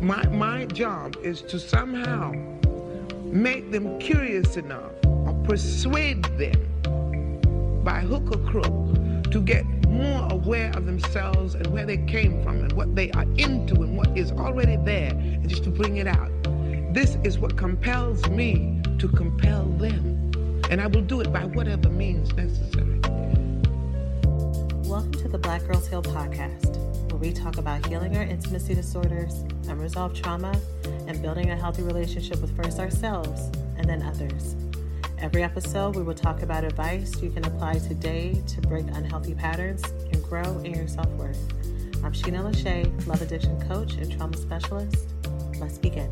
My job is to somehow make them curious enough or persuade them by hook or crook to get more aware of themselves and where they came from and what they are into and what is already there, and just to bring it out. This is what compels me to compel them, and I will do it by whatever means necessary. Welcome to the Black Girls Heal podcast, where we talk about healing our intimacy disorders, unresolved trauma, and building a healthy relationship with first ourselves and then others. Every episode, we will talk about advice you can apply today to break unhealthy patterns and grow in your self-worth. I'm Sheena Lachey, love addiction coach and trauma specialist. Let's begin.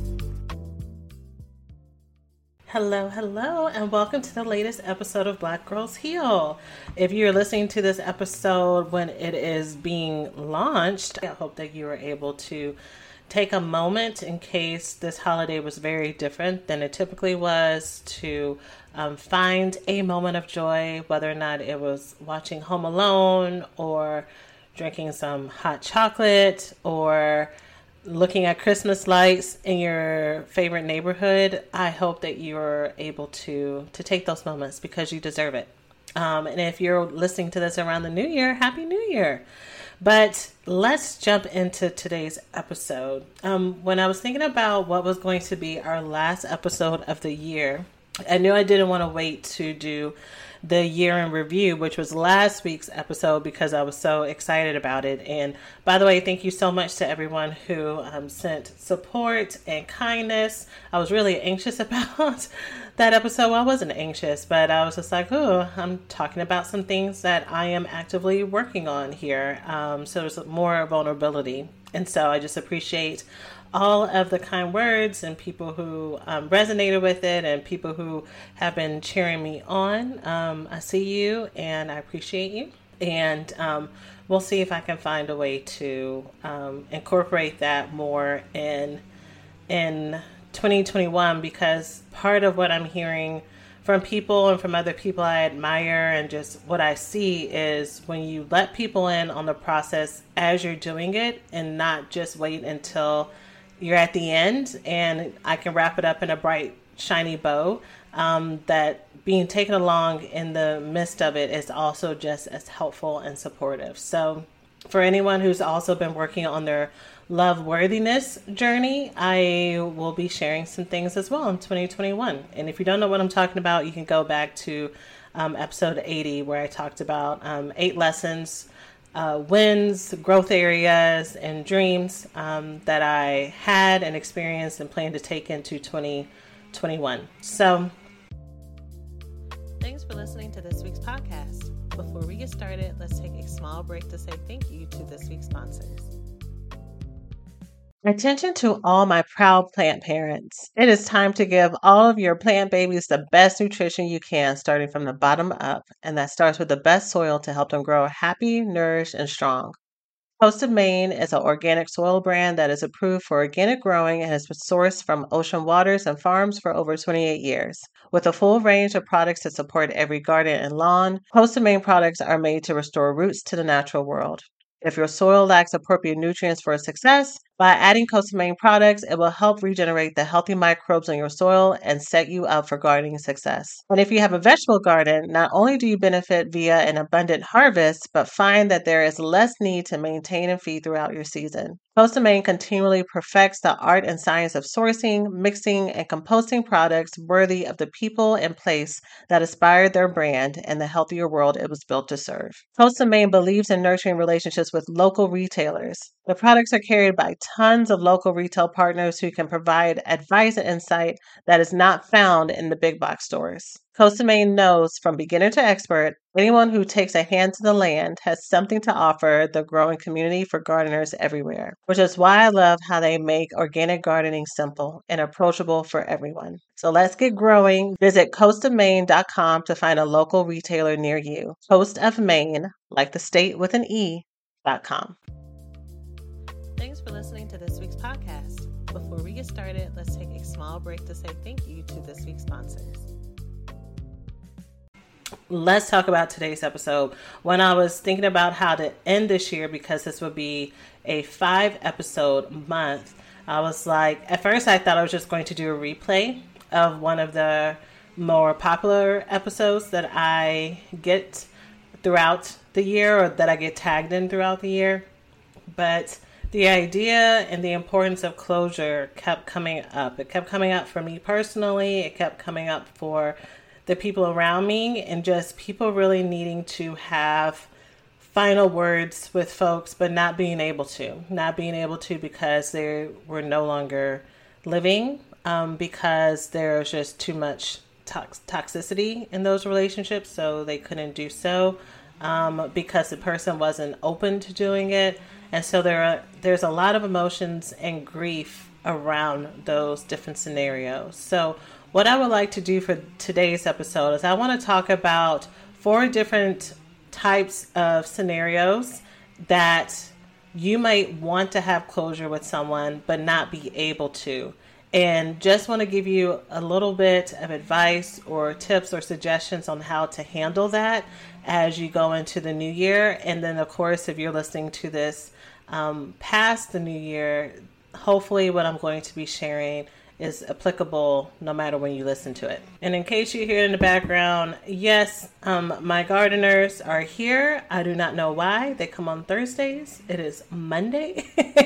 Hello, and welcome to the latest episode of Black Girls Heal. If you're listening to this episode when it is being launched, I hope that you were able to take a moment, in case this holiday was very different than it typically was, to find a moment of joy, whether or not it was watching Home Alone or drinking some hot chocolate or looking at Christmas lights in your favorite neighborhood. I hope that you're able to take those moments, because you deserve it. And if you're listening to this around the New Year, Happy New Year. But let's jump into today's episode. When I was thinking about what was going to be our last episode of the year, I knew I didn't want to wait to do the year in review, which was last week's episode, because I was so excited about it. And by the way, thank you so much to everyone who sent support and kindness. I was really anxious about that episode. Well, I wasn't anxious, but I was just like, oh, I'm talking about some things that I am actively working on here. So there's more vulnerability. And so I just appreciate all of the kind words and people who resonated with it, and people who have been cheering me on. I see you and I appreciate you. And we'll see if I can find a way to incorporate that more in 2021, because part of what I'm hearing from people and from other people I admire, and just what I see, is when you let people in on the process as you're doing it, and not just wait until you're at the end and I can wrap it up in a bright, shiny bow, that being taken along in the midst of it is also just as helpful and supportive. So for anyone who's also been working on their love worthiness journey, I will be sharing some things as well in 2021. And if you don't know what I'm talking about, you can go back to episode 80, where I talked about 8 lessons, wins, growth areas, and dreams that I had and experienced and plan to take into 2021. So thanks for listening to this week's podcast. Before we get started, let's take a small break to say thank you to this week's sponsors. Attention to all my proud plant parents. It is time to give all of your plant babies the best nutrition you can, starting from the bottom up. And that starts with the best soil to help them grow happy, nourished, and strong. Coast of Maine is an organic soil brand that is approved for organic growing and has been sourced from ocean waters and farms for over 28 years. With a full range of products to support every garden and lawn, Coast of Maine products are made to restore roots to the natural world. If your soil lacks appropriate nutrients for success, by adding Coast of Maine products, it will help regenerate the healthy microbes in your soil and set you up for gardening success. And if you have a vegetable garden, not only do you benefit via an abundant harvest, but find that there is less need to maintain and feed throughout your season. Coast of Maine continually perfects the art and science of sourcing, mixing, and composting products worthy of the people and place that inspired their brand and the healthier world it was built to serve. Coast of Maine believes in nurturing relationships with local retailers. The products are carried by tons of local retail partners who can provide advice and insight that is not found in the big box stores. Coast of Maine knows, from beginner to expert, anyone who takes a hand to the land has something to offer the growing community for gardeners everywhere, which is why I love how they make organic gardening simple and approachable for everyone. So let's get growing. Visit coastofmaine.com to find a local retailer near you. Coast of Maine, like the state with an E.com. Thanks for listening to this week's podcast. Before we get started, let's take a small break to say thank you to this week's sponsors. Let's talk about today's episode. When I was thinking about how to end this year, because this would be a 5-episode month, I was like, at first I thought I was just going to do a replay of one of the more popular episodes that I get throughout the year, or that I get tagged in throughout the year. But the idea and the importance of closure kept coming up. It kept coming up for me personally. It kept coming up for the people around me, and just people really needing to have final words with folks, but not being able to because they were no longer living, because there's just too much toxicity in those relationships, so they couldn't do so, because the person wasn't open to doing it. And so there's a lot of emotions and grief around those different scenarios. So what I would like to do for today's episode is I want to talk about 4 different types of scenarios that you might want to have closure with someone but not be able to. And just want to give you a little bit of advice or tips or suggestions on how to handle that as you go into the new year. And then, of course, if you're listening to this past the new year, hopefully what I'm going to be sharing is applicable no matter when you listen to it. And in case you hear in the background, yes, my gardeners are here. I do not know why. They come on Thursdays. It is Monday.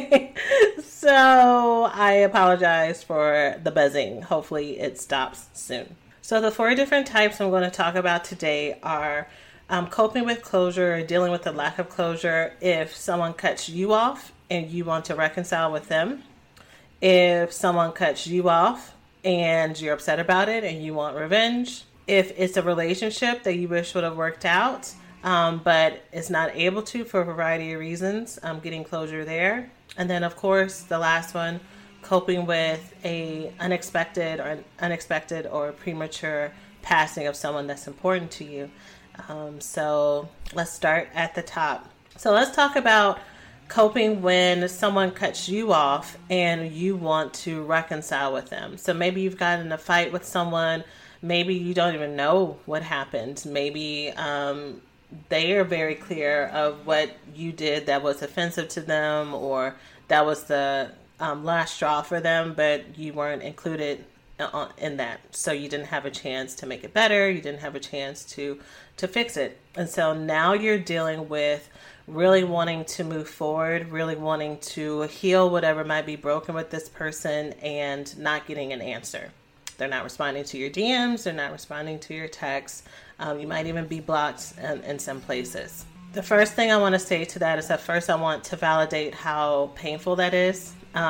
So I apologize for the buzzing. Hopefully it stops soon. So the 4 different types I'm going to talk about today are coping with closure, or dealing with the lack of closure if someone cuts you off and you want to reconcile with them. If someone cuts you off and you're upset about it and you want revenge. If it's a relationship that you wish would have worked out, but it's not able to for a variety of reasons, getting closure there. And then, of course, the last one, coping with a unexpected or premature passing of someone that's important to you. So let's start at the top. So let's talk about coping when someone cuts you off and you want to reconcile with them. So maybe you've gotten in a fight with someone. Maybe you don't even know what happened. Maybe they are very clear of what you did that was offensive to them, or that was the last straw for them, but you weren't included in that. So you didn't have a chance to make it better. You didn't have a chance to fix it. And so now you're dealing with really wanting to move forward, really wanting to heal whatever might be broken with this person, and not getting an answer. They're not responding to your DMs. They're not responding to your texts. You might even be blocked in some places. The first thing I want to say to that is that first I want to validate how painful that is.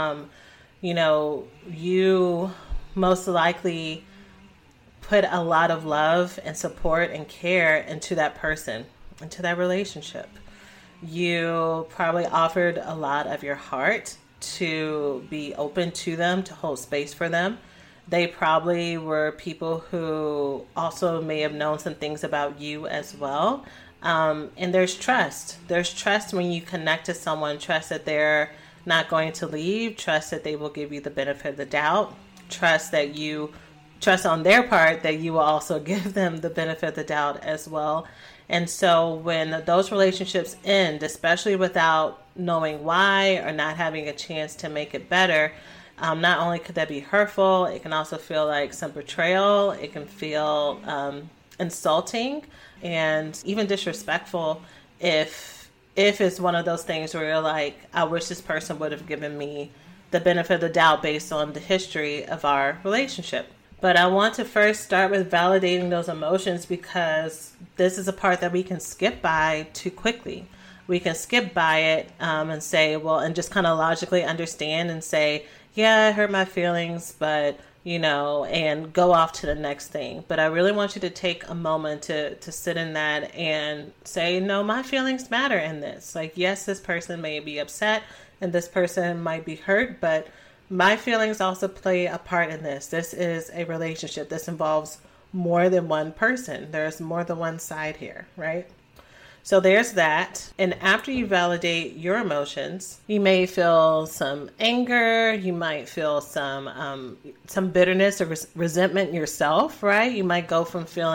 You most likely put a lot of love and support and care into that person, into that relationship. You probably offered a lot of your heart to be open to them, to hold space for them. They probably were people who also may have known some things about you as well. And there's trust. There's trust when you connect to someone, trust that they're not going to leave, trust that they will give you the benefit of the doubt, trust on their part that you will also give them the benefit of the doubt as well. And so when those relationships end, especially without knowing why or not having a chance to make it better, not only could that be hurtful, it can also feel like some betrayal. It can feel insulting and even disrespectful if it's one of those things where you're like, I wish this person would have given me the benefit of the doubt based on the history of our relationship. But I want to first start with validating those emotions, because this is a part that we can skip by too quickly. We can skip by it and say, well, and just kind of logically understand and say, yeah, I hurt my feelings, but, and go off to the next thing. But I really want you to take a moment to sit in that and say, no, my feelings matter in this. Like, yes, this person may be upset and this person might be hurt, but my feelings also play a part in this. This is a relationship. This involves more than one person. There's more than one side here, right? So there's that. And after you validate your emotions, you may feel some anger. You might feel some bitterness or resentment yourself, right? You might go from feeling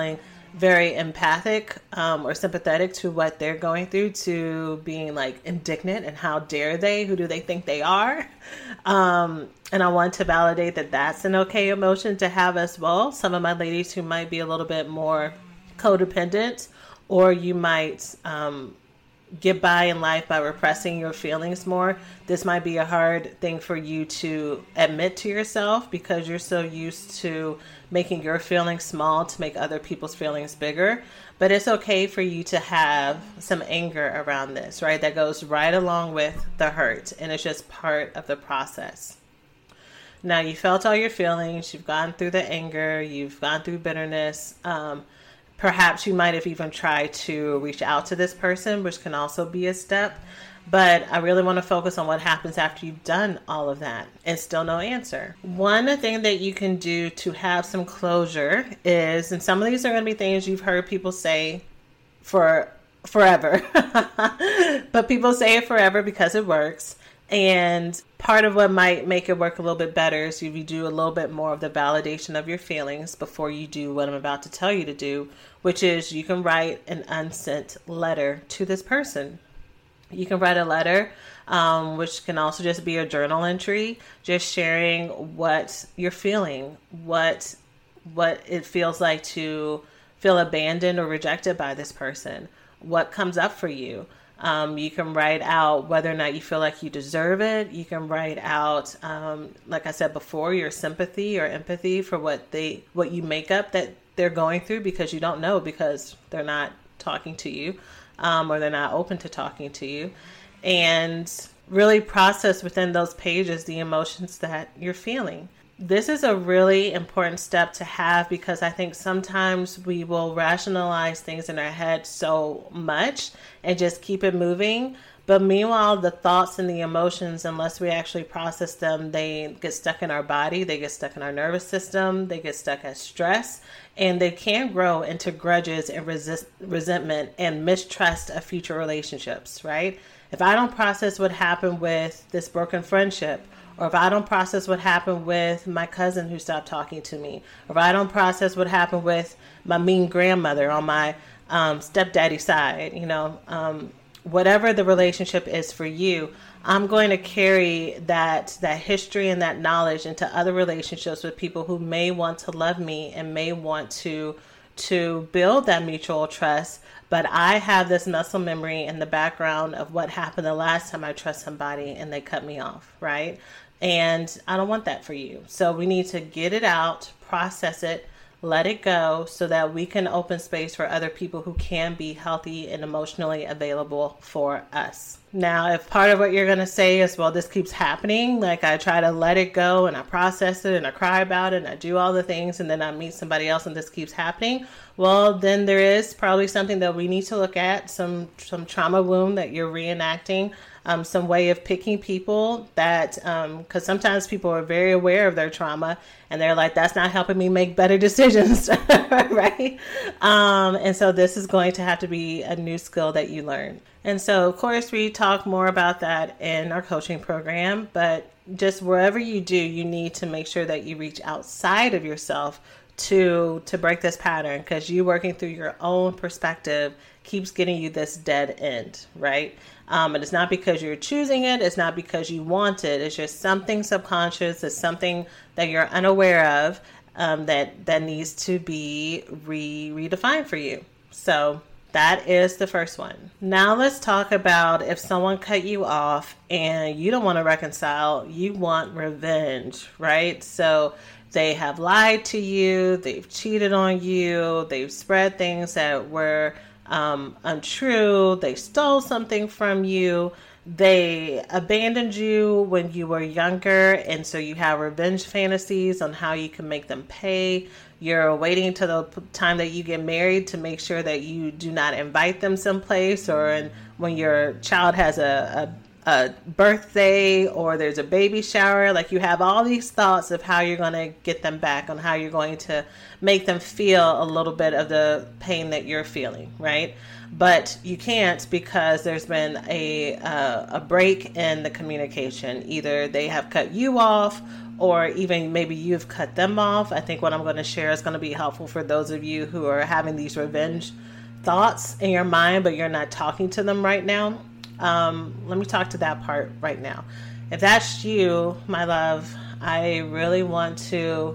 very empathic or sympathetic to what they're going through, to being like indignant and how dare they, who do they think they are. And I want to validate that that's an okay emotion to have as well. Some of my ladies who might be a little bit more codependent, or you might get by in life by repressing your feelings more. This might be a hard thing for you to admit to yourself because you're so used to making your feelings small to make other people's feelings bigger. But it's okay for you to have some anger around this, right? That goes right along with the hurt, and it's just part of the process. Now, you felt all your feelings, you've gone through the anger, you've gone through bitterness. Perhaps you might have even tried to reach out to this person, which can also be a step. But I really want to focus on what happens after you've done all of that and still no answer. One thing that you can do to have some closure is, and some of these are going to be things you've heard people say for forever, but people say it forever because it works. And part of what might make it work a little bit better is if you do a little bit more of the validation of your feelings before you do what I'm about to tell you to do, which is you can write an unsent letter to this person. You can write a letter, which can also just be a journal entry, just sharing what you're feeling, what it feels like to feel abandoned or rejected by this person, what comes up for you. You can write out whether or not you feel like you deserve it. You can write out, like I said before, your sympathy or empathy for what you make up that they're going through, because you don't know, because they're not talking to you, or they're not open to talking to you. And really process within those pages the emotions that you're feeling. This is a really important step to have, because I think sometimes we will rationalize things in our head so much and just keep it moving. But meanwhile, the thoughts and the emotions, unless we actually process them, they get stuck in our body, they get stuck in our nervous system, they get stuck as stress, and they can grow into grudges and resentment and mistrust of future relationships, right? If I don't process what happened with this broken friendship, or if I don't process what happened with my cousin who stopped talking to me, or if I don't process what happened with my mean grandmother on my stepdaddy side, whatever the relationship is for you, I'm going to carry that history and that knowledge into other relationships with people who may want to love me and may want to build that mutual trust. But I have this muscle memory in the background of what happened the last time I trust somebody and they cut me off, right? And I don't want that for you. So we need to get it out, process it, let it go, so that we can open space for other people who can be healthy and emotionally available for us. Now, if part of what you're going to say is, well, this keeps happening, like I try to let it go and I process it and I cry about it and I do all the things and then I meet somebody else and this keeps happening, well, then there is probably something that we need to look at, some trauma wound that you're reenacting, some way of picking people that, because sometimes people are very aware of their trauma and they're like, that's not helping me make better decisions, right? And so this is going to have to be a new skill that you learn. And so, of course, we talk more about that in our coaching program, but just wherever you do, you need to make sure that you reach outside of yourself to break this pattern, because you working through your own perspective keeps getting you this dead end, right? And it's not because you're choosing it. It's not because you want it. It's just something subconscious. It's something that you're unaware of, that needs to be redefined for you. So that is the first one. Now let's talk about if someone cut you off and you don't want to reconcile, you want revenge, right? So they have lied to you, they've cheated on you, they've spread things that were untrue, they stole something from you, they abandoned you when you were younger, and so you have revenge fantasies on how you can make them pay. You're waiting until the time that you get married to make sure that you do not invite them someplace, or when your child has a a birthday or there's a baby shower. Like, you have all these thoughts of how you're going to get them back, on how you're going to make them feel a little bit of the pain that you're feeling, right? But you can't, because there's been a break in the communication. Either they have cut you off, or even maybe you've cut them off. I think what I'm going to share is going to be helpful for those of you who are having these revenge thoughts in your mind, but you're not talking to them right now. Let me talk to that part right now. If that's you, my love, I really want to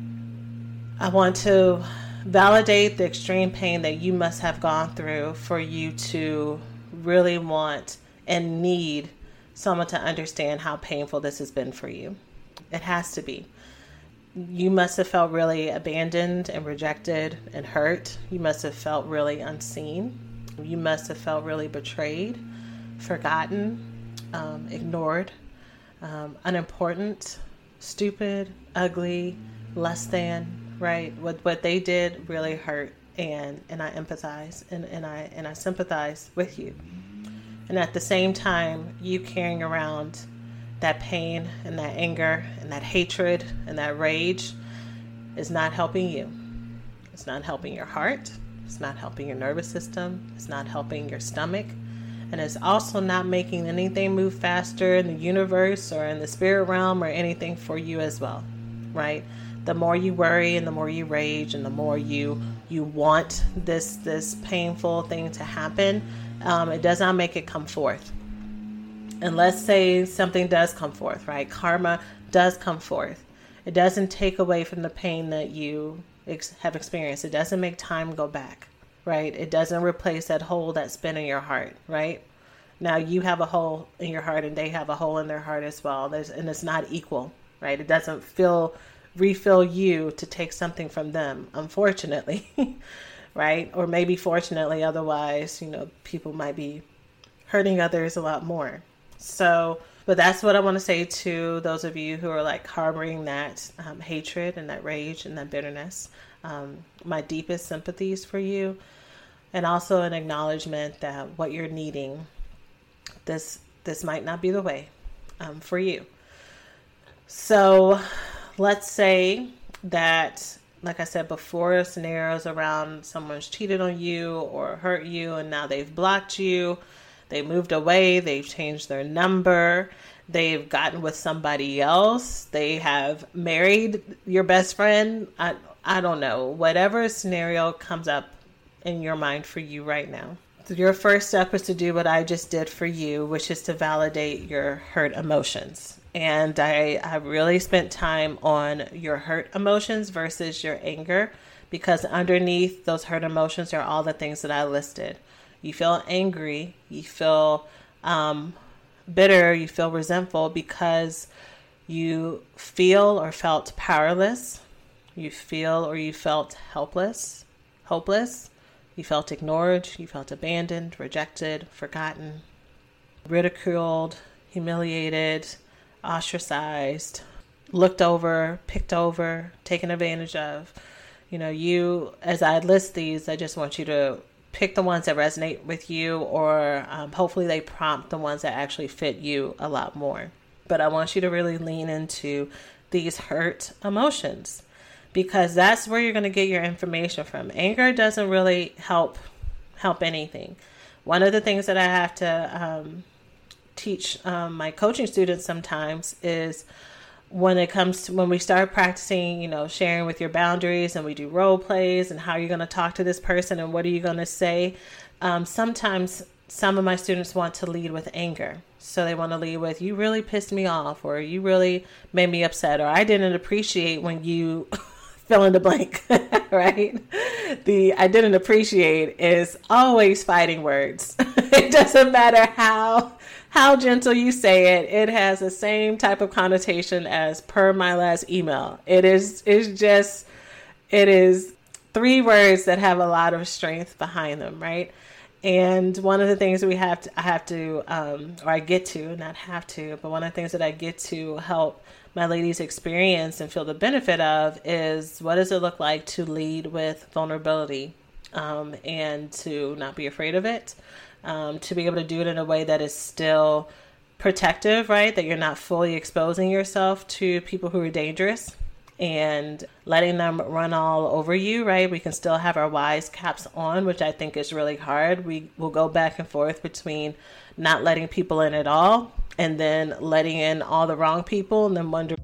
validate the extreme pain that you must have gone through for you to really want and need someone to understand how painful this has been for you. It has to be. You must have felt really abandoned and rejected and hurt. You must have felt really unseen. You must have felt really betrayed, forgotten, ignored, unimportant, stupid, ugly, less than, right? What they did really hurt, and I empathize and I sympathize with you. And at the same time, you carrying around that pain and that anger and that hatred and that rage is not helping you. It's not helping your heart. It's not helping your nervous system. It's not helping your stomach. And it's also not making anything move faster in the universe or in the spirit realm or anything for you as well, right? The more you worry and the more you rage and the more you want this painful thing to happen, it does not make it come forth. And let's say something does come forth, right? Karma does come forth. It doesn't take away from the pain that you have experienced. It doesn't make time go back, right? It doesn't replace that hole that's been in your heart, right? Now you have a hole in your heart and they have a hole in their heart as well. And it's not equal, right? It doesn't refill you to take something from them, unfortunately, right? Or maybe fortunately, otherwise, people might be hurting others a lot more. So, but that's what I want to say to those of you who are like harboring that hatred and that rage and that bitterness. My deepest sympathies for you, and also an acknowledgement that what you're needing, this might not be the way for you. So let's say that, like I said before, scenarios around someone's cheated on you or hurt you and now they've blocked you. They moved away. They've changed their number. They've gotten with somebody else. They have married your best friend. I don't know. Whatever scenario comes up in your mind for you right now. So your first step is to do what I just did for you, which is to validate your hurt emotions. And I really spent time on your hurt emotions versus your anger, because underneath those hurt emotions are all the things that I listed. You feel angry, you feel bitter, you feel resentful because you feel or felt powerless. You feel or you felt helpless, hopeless. You felt ignored, you felt abandoned, rejected, forgotten, ridiculed, humiliated, ostracized, looked over, picked over, taken advantage of. As I list these, I just want you to pick the ones that resonate with you, or hopefully they prompt the ones that actually fit you a lot more. But I want you to really lean into these hurt emotions, because that's where you're going to get your information from. Anger doesn't really help anything. One of the things that I have to teach my coaching students sometimes is when we start practicing, sharing with your boundaries, and we do role plays and how you're going to talk to this person and what are you going to say. Sometimes some of my students want to lead with anger. So they want to lead with, you really pissed me off, or you really made me upset, or I didn't appreciate when you fill in the blank, right? The I didn't appreciate is always fighting words. It doesn't matter how gentle you say it. It has the same type of connotation as per my last email. It is three words that have a lot of strength behind them, right? And one of the things that I get to help my ladies experience and feel the benefit of is, what does it look like to lead with vulnerability, and to not be afraid of it, to be able to do it in a way that is still protective, right? That you're not fully exposing yourself to people who are dangerous and letting them run all over you, right? We can still have our wise caps on, which I think is really hard. We will go back and forth between not letting people in at all and then letting in all the wrong people and then wonder.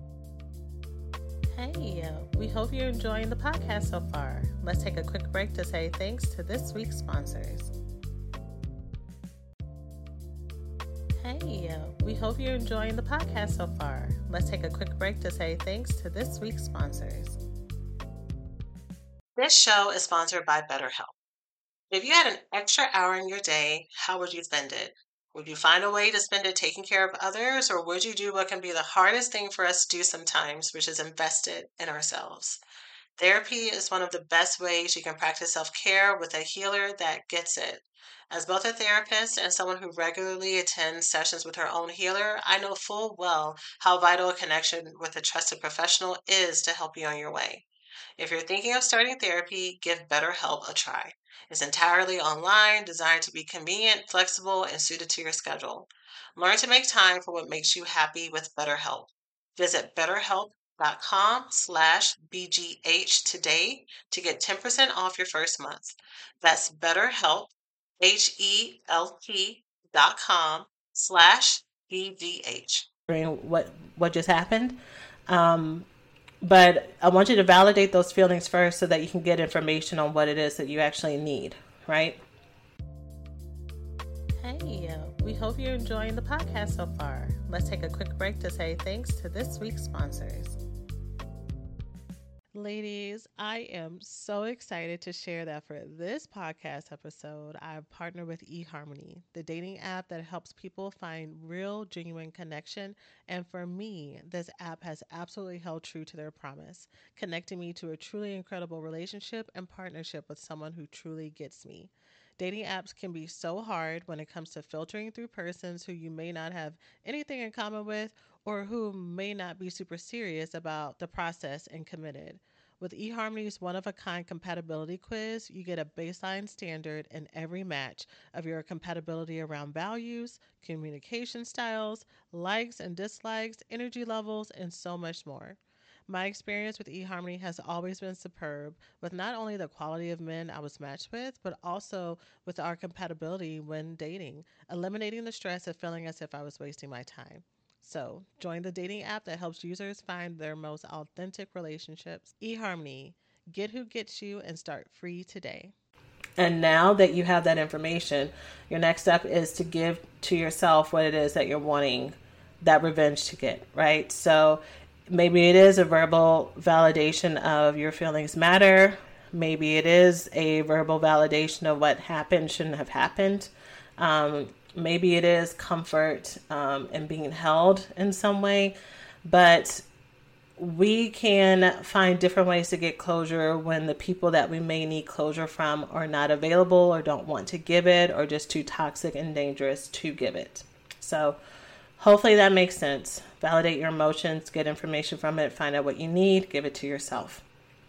Hey, we hope you're enjoying the podcast so far. Let's take a quick break to say thanks to this week's sponsors. Hey, we hope you're enjoying the podcast so far. Let's take a quick break to say thanks to this week's sponsors. This show is sponsored by BetterHelp. If you had an extra hour in your day, how would you spend it? Would you find a way to spend it taking care of others, or would you do what can be the hardest thing for us to do sometimes, which is invest it in ourselves? Therapy is one of the best ways you can practice self-care with a healer that gets it. As both a therapist and someone who regularly attends sessions with her own healer, I know full well how vital a connection with a trusted professional is to help you on your way. If you're thinking of starting therapy, give BetterHelp a try. It's entirely online, designed to be convenient, flexible, and suited to your schedule. Learn to make time for what makes you happy with BetterHelp. Visit BetterHelp.com/BGH today to get 10% off your first month. That's BetterHelp, HELP.com/BGH. What just happened? But I want you to validate those feelings first so that you can get information on what it is that you actually need, right? Hey, we hope you're enjoying the podcast so far. Let's take a quick break to say thanks to this week's sponsors. Ladies, I am so excited to share that for this podcast episode, I've partnered with eHarmony, the dating app that helps people find real, genuine connection. And for me, this app has absolutely held true to their promise, connecting me to a truly incredible relationship and partnership with someone who truly gets me. Dating apps can be so hard when it comes to filtering through persons who you may not have anything in common with or who may not be super serious about the process and committed. With eHarmony's one-of-a-kind compatibility quiz, you get a baseline standard in every match of your compatibility around values, communication styles, likes and dislikes, energy levels, and so much more. My experience with eHarmony has always been superb, with not only the quality of men I was matched with, but also with our compatibility when dating, eliminating the stress of feeling as if I was wasting my time. So, join the dating app that helps users find their most authentic relationships. eHarmony, get who gets you and start free today. And now that you have that information, your next step is to give to yourself what it is that you're wanting that revenge to get, right? So maybe it is a verbal validation of your feelings matter. Maybe it is a verbal validation of what happened shouldn't have happened. Maybe it is comfort and being held in some way, but we can find different ways to get closure when the people that we may need closure from are not available or don't want to give it or just too toxic and dangerous to give it. So hopefully that makes sense. Validate your emotions, get information from it, find out what you need, give it to yourself.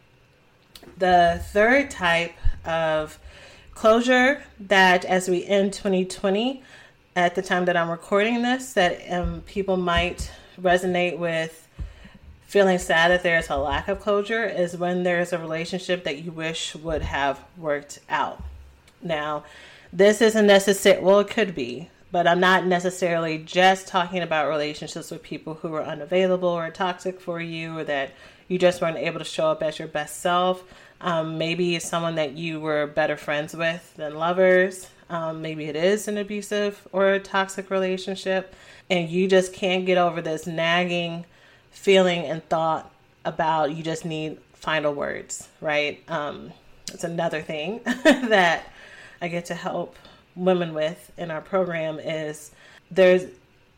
The third type of closure that as we end 2020, at the time that I'm recording this, that people might resonate with feeling sad that there's a lack of closure is when there's a relationship that you wish would have worked out. Now, this isn't necessary, well, it could be, but I'm not necessarily just talking about relationships with people who are unavailable or toxic for you or that you just weren't able to show up as your best self. Maybe it's someone that you were better friends with than lovers. Maybe it is an abusive or a toxic relationship, and you just can't get over this nagging feeling and thought about you just need final words, right? It's another thing that I get to help women with in our program is let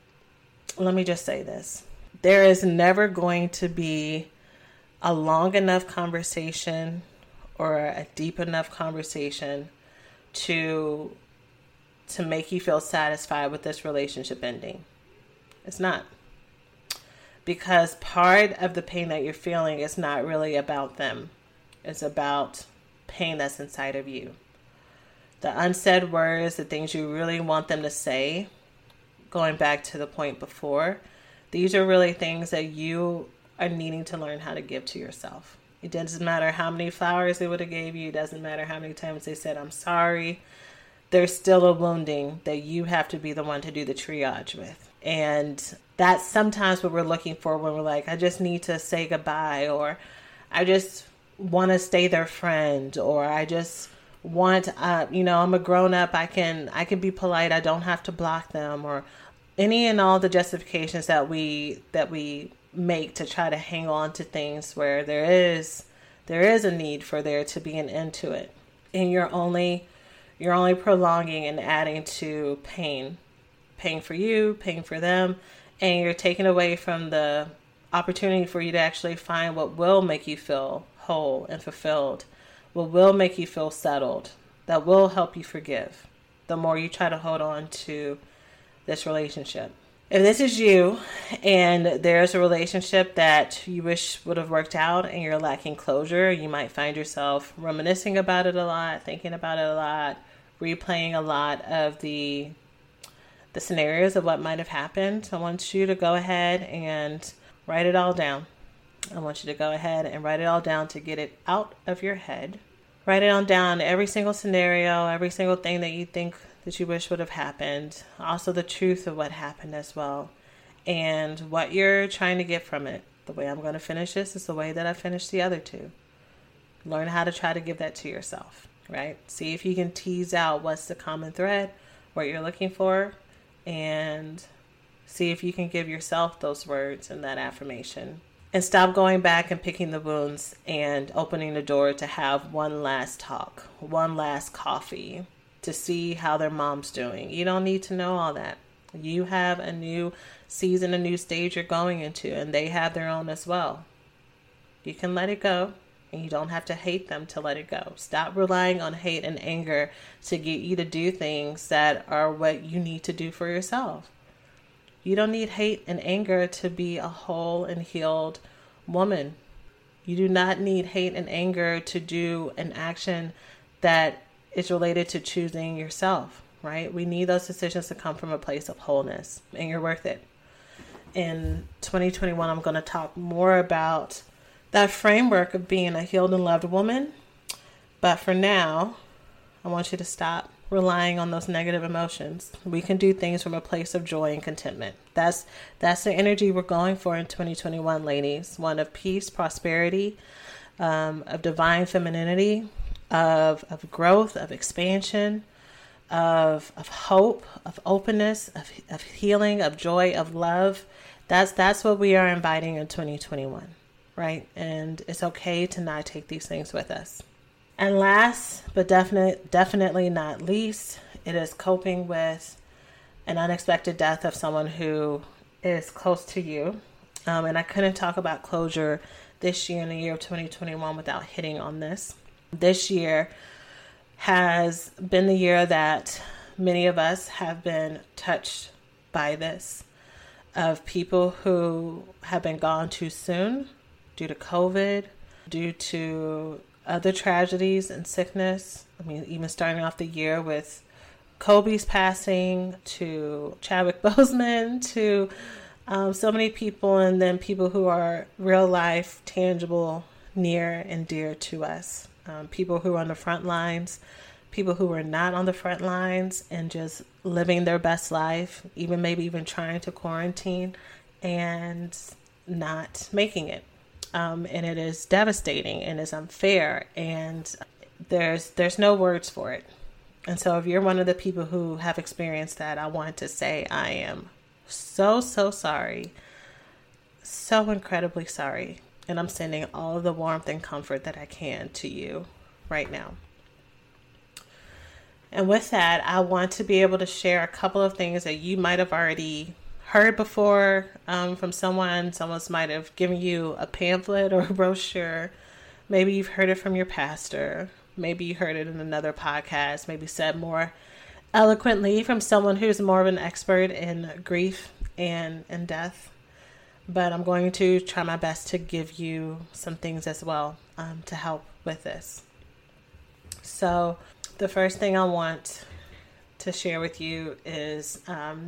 me just say this. There is never going to be a long enough conversation or a deep enough conversation to make you feel satisfied with this relationship ending. It's not. Because part of the pain that you're feeling is not really about them. It's about pain that's inside of you. The unsaid words, the things you really want them to say, going back to the point before, these are really things that you are needing to learn how to give to yourself. It doesn't matter how many flowers they would have gave you. It doesn't matter how many times they said, I'm sorry. There's still a wounding that you have to be the one to do the triage with. And that's sometimes what we're looking for when we're like, I just need to say goodbye, or I just want to stay their friend, or I just want, I'm a grown up. I can be polite. I don't have to block them, or any and all the justifications that we make to try to hang on to things where there is a need for there to be an end to it. And you're only prolonging and adding to pain for you, pain for them, and you're taking away from the opportunity for you to actually find what will make you feel whole and fulfilled, what will make you feel settled, that will help you forgive, the more you try to hold on to this relationship. If this is you and there's a relationship that you wish would have worked out and you're lacking closure, you might find yourself reminiscing about it a lot, thinking about it a lot, replaying a lot of the scenarios of what might have happened. I want you to go ahead and write it all down. I want you to go ahead and write it all down to get it out of your head. Write it on down, every single scenario, every single thing that you think that you wish would have happened. Also the truth of what happened as well. And what you're trying to get from it. The way I'm going to finish this is the way that I finished the other two. Learn how to try to give that to yourself, right? See if you can tease out what's the common thread, what you're looking for, and see if you can give yourself those words and that affirmation. And stop going back and picking the wounds and opening the door to have one last talk, one last coffee to see how their mom's doing. You don't need to know all that. You have a new season, a new stage you're going into, and they have their own as well. You can let it go, and you don't have to hate them to let it go. Stop relying on hate and anger to get you to do things that are what you need to do for yourself. You don't need hate and anger to be a whole and healed woman. You do not need hate and anger to do an action that is related to choosing yourself, right? We need those decisions to come from a place of wholeness, and you're worth it. In 2021, I'm going to talk more about that framework of being a healed and loved woman. But for now, I want you to stop relying on those negative emotions. We can do things from a place of joy and contentment. That's the energy we're going for in 2021, ladies. One of peace, prosperity, of divine femininity, of growth, of expansion, of hope, of openness, of healing, of joy, of love. That's what we are inviting in 2021, right? And it's okay to not take these things with us. And last, but definitely not least, it is coping with an unexpected death of someone who is close to you. And I couldn't talk about closure this year in the year of 2021 without hitting on this. This year has been the year that many of us have been touched by this, of people who have been gone too soon due to COVID, due to other tragedies and sickness. I mean, even starting off the year with Kobe's passing, to Chadwick Boseman, to so many people, and then people who are real life, tangible, near and dear to us. People who are on the front lines, people who are not on the front lines and just living their best life, maybe even trying to quarantine and not making it. And it is devastating and is unfair, and there's no words for it. And so if you're one of the people who have experienced that, I want to say I am so sorry, so incredibly sorry. And I'm sending all of the warmth and comfort that I can to you right now. And with that, I want to be able to share a couple of things that you might have already heard before from someone. Someone might have given you a pamphlet or a brochure. Maybe you've heard it from your pastor. Maybe you heard it in another podcast, maybe said more eloquently from someone who's more of an expert in grief and death. But I'm going to try my best to give you some things as well to help with this. So the first thing I want to to share with you is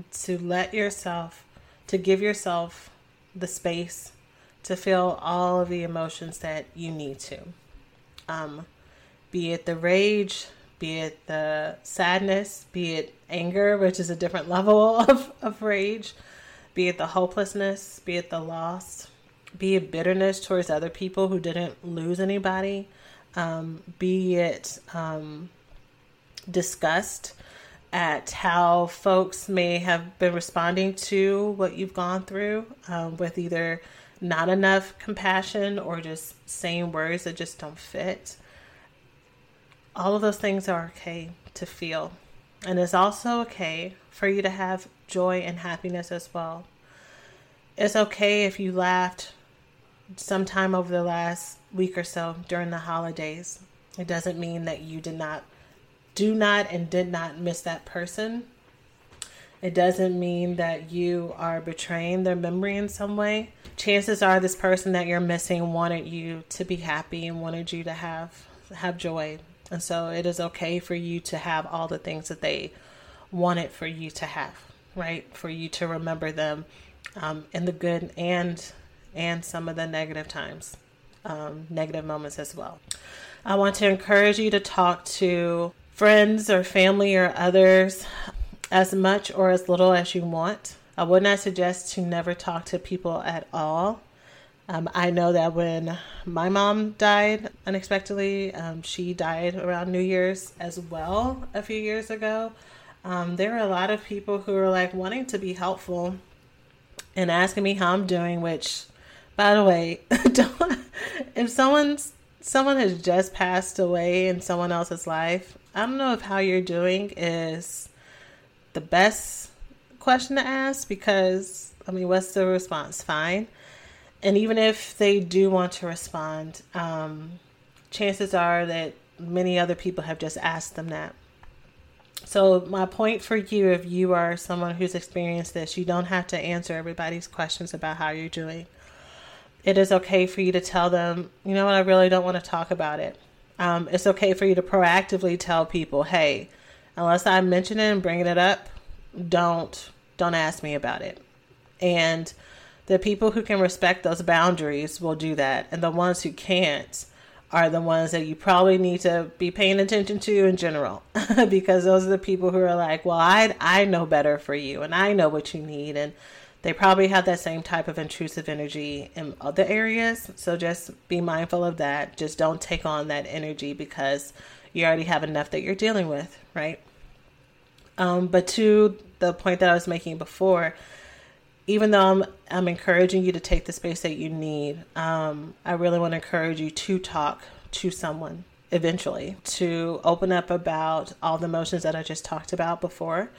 to give yourself the space to feel all of the emotions that you need to. Be it the rage, be it the sadness, be it anger, which is a different level of rage, be it the hopelessness, be it the loss, be it bitterness towards other people who didn't lose anybody, be it disgust at how folks may have been responding to what you've gone through, with either not enough compassion or just saying words that just don't fit. All of those things are okay to feel. And it's also okay for you to have joy and happiness as well. It's okay if you laughed sometime over the last week or so during the holidays. It doesn't mean that you did not miss that person. It doesn't mean that you are betraying their memory in some way. Chances are this person that you're missing wanted you to be happy and wanted you to have joy. And so it is okay for you to have all the things that they wanted for you to have, right? For you to remember them in the good and some of the negative times, negative moments as well. I want to encourage you to talk to friends or family or others as much or as little as you want. I would not suggest to never talk to people at all. I know that when my mom died unexpectedly, she died around New Year's as well a few years ago. There were a lot of people who were like wanting to be helpful and asking me how I'm doing, which, by the way, if someone has just passed away in someone else's life, I don't know if how you're doing is the best question to ask, because, what's the response? Fine. And even if they do want to respond, chances are that many other people have just asked them that. So my point for you, if you are someone who's experienced this, you don't have to answer everybody's questions about how you're doing. It is okay for you to tell them, you know what, I really don't want to talk about it. It's okay for you to proactively tell people, hey, unless I mention it and bringing it up, don't ask me about it. And the people who can respect those boundaries will do that. And the ones who can't are the ones that you probably need to be paying attention to in general, because those are the people who are like, well, I know better for you and I know what you need. And they probably have that same type of intrusive energy in other areas. So just be mindful of that. Just don't take on that energy because you already have enough that you're dealing with, right? But to the point that I was making before, even though I'm encouraging you to take the space that you need, I really want to encourage you to talk to someone eventually, to open up about all the emotions that I just talked about before,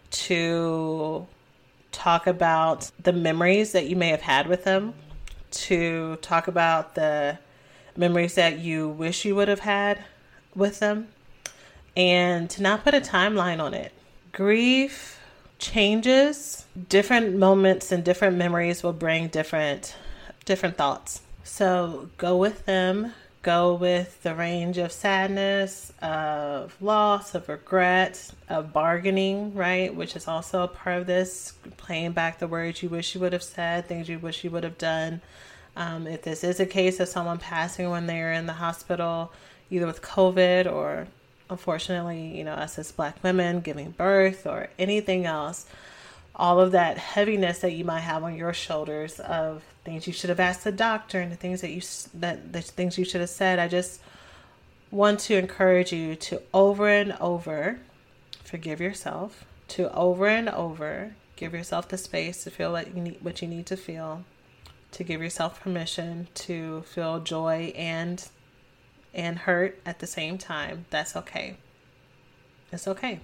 to talk about the memories that you may have had with them, to talk about the memories that you wish you would have had with them, and to not put a timeline on it. Grief changes. Different moments and different memories will bring different thoughts. So go with them. Go with the range of sadness, of loss, of regret, of bargaining, right? Which is also a part of this, playing back the words you wish you would have said, things you wish you would have done. If this is a case of someone passing when they're in the hospital, either with COVID or unfortunately, us as Black women giving birth or anything else, all of that heaviness that you might have on your shoulders of things you should have asked the doctor and the things the things you should have said. I just want to encourage you to over and over forgive yourself, to over and over give yourself the space to feel like you need what you need to feel, to give yourself permission to feel joy and hurt at the same time. That's okay. It's okay.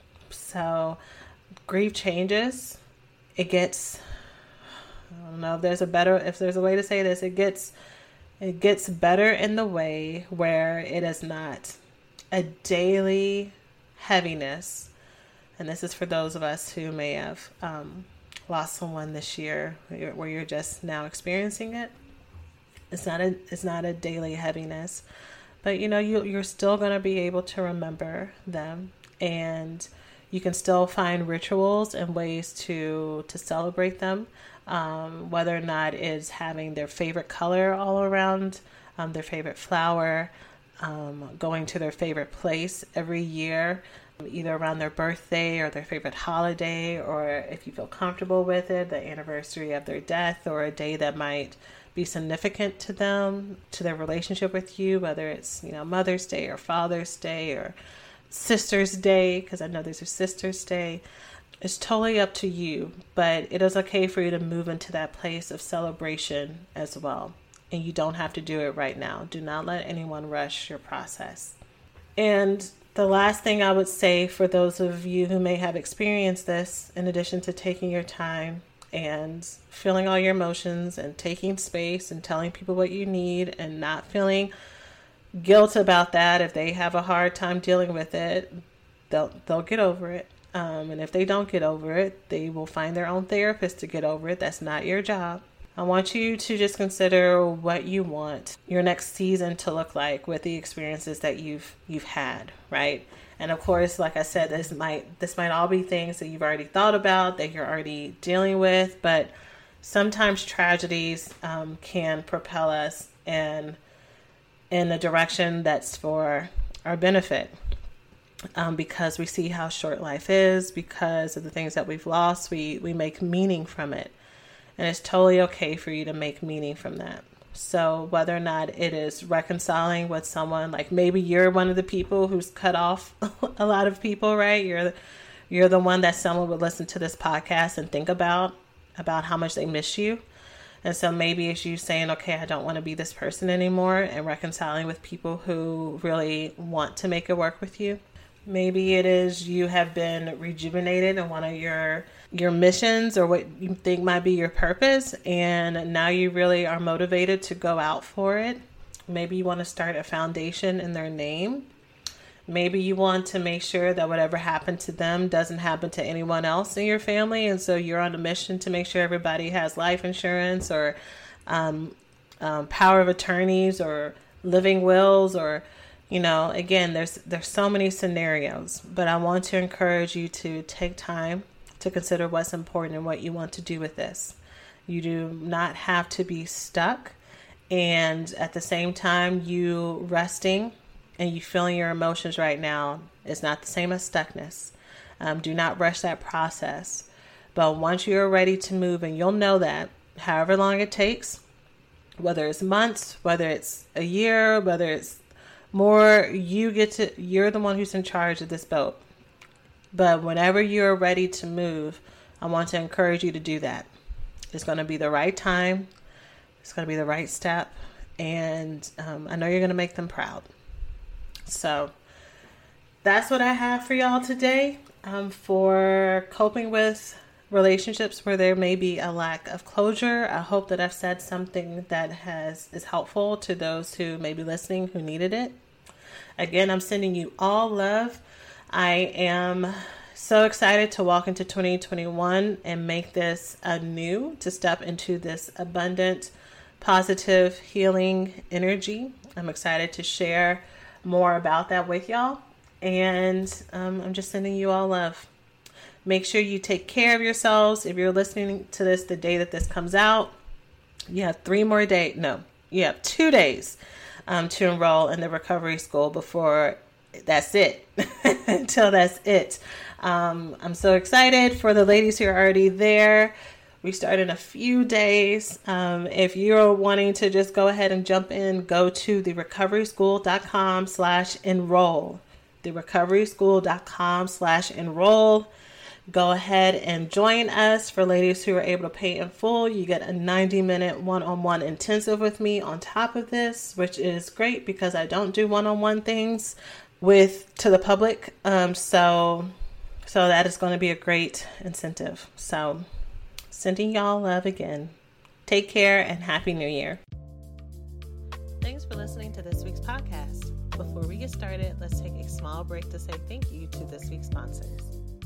So grief changes. It gets, I don't know if there's a way to say this, it gets better in the way where it is not a daily heaviness. And this is for those of us who may have lost someone this year, where you're just now experiencing it. It's not a daily heaviness, but you're still going to be able to remember them, and you can still find rituals and ways to celebrate them, whether or not it's having their favorite color all around, their favorite flower, going to their favorite place every year, either around their birthday or their favorite holiday, or if you feel comfortable with it, the anniversary of their death or a day that might be significant to them, to their relationship with you, whether it's, Mother's Day or Father's Day or Sister's Day, because I know there's a Sister's Day. It's totally up to you, but it is okay for you to move into that place of celebration as well. And you don't have to do it right now. Do not let anyone rush your process. And the last thing I would say for those of you who may have experienced this, in addition to taking your time and feeling all your emotions and taking space and telling people what you need and not feeling guilt about that, if they have a hard time dealing with it, they'll get over it. And if they don't get over it, they will find their own therapist to get over it. That's not your job. I want you to just consider what you want your next season to look like with the experiences that you've had, right? And of course, like I said, this might all be things that you've already thought about, that you're already dealing with, but sometimes tragedies can propel us in a direction that's for our benefit. Because we see how short life is, because of the things that we've lost, we make meaning from it. And it's totally okay for you to make meaning from that. So whether or not it is reconciling with someone, like maybe you're one of the people who's cut off a lot of people, right? You're the one that someone would listen to this podcast and think about how much they miss you. And so maybe it's you saying, okay, I don't want to be this person anymore, and reconciling with people who really want to make it work with you. Maybe it is you have been rejuvenated in one of your missions or what you think might be your purpose, and now you really are motivated to go out for it. Maybe you want to start a foundation in their name. Maybe you want to make sure that whatever happened to them doesn't happen to anyone else in your family, and so you're on a mission to make sure everybody has life insurance or power of attorneys or living wills, or again, there's so many scenarios, but I want to encourage you to take time to consider what's important and what you want to do with this. You do not have to be stuck, and at the same time, you resting and you feeling your emotions right now is not the same as stuckness. Do not rush that process. But once you're ready to move, and you'll know that however long it takes, whether it's months, whether it's a year, whether it's more, you're the one who's in charge of this boat. But whenever you're ready to move, I want to encourage you to do that. It's going to be the right time. It's going to be the right step. And I know you're going to make them proud. So that's what I have for y'all today. For coping with relationships where there may be a lack of closure, I hope that I've said something that is helpful to those who may be listening who needed it. Again, I'm sending you all love. I am so excited to walk into 2021 and make this anew, to step into this abundant, positive, healing energy. I'm excited to share more about that with y'all. And I'm just sending you all love. Make sure you take care of yourselves. If you're listening to this the day that this comes out, you have 2 days to enroll in the recovery school before that's it. Until that's it. I'm so excited for the ladies who are already there. We start in a few days. If you're wanting to just go ahead and jump in, go to therecoveryschool.com/enroll. therecoveryschool.com/enroll. Go ahead and join us. For ladies who are able to pay in full, you get a 90-minute one-on-one intensive with me on top of this, which is great because I don't do one-on-one things to the public. So that is going to be a great incentive. So sending y'all love again. Take care and Happy New Year. Thanks for listening to this week's podcast. Before we get started, let's take a small break to say thank you to this week's sponsors.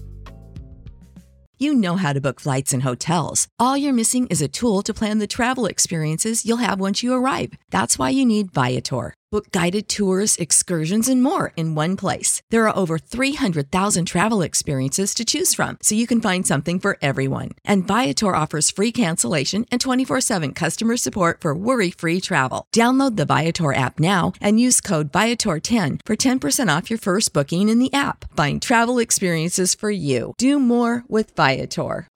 You know how to book flights and hotels. All you're missing is a tool to plan the travel experiences you'll have once you arrive. That's why you need Viator. Book guided tours, excursions, and more in one place. There are over 300,000 travel experiences to choose from, so you can find something for everyone. And Viator offers free cancellation and 24/7 customer support for worry-free travel. Download the Viator app now and use code Viator10 for 10% off your first booking in the app. Find travel experiences for you. Do more with Viator.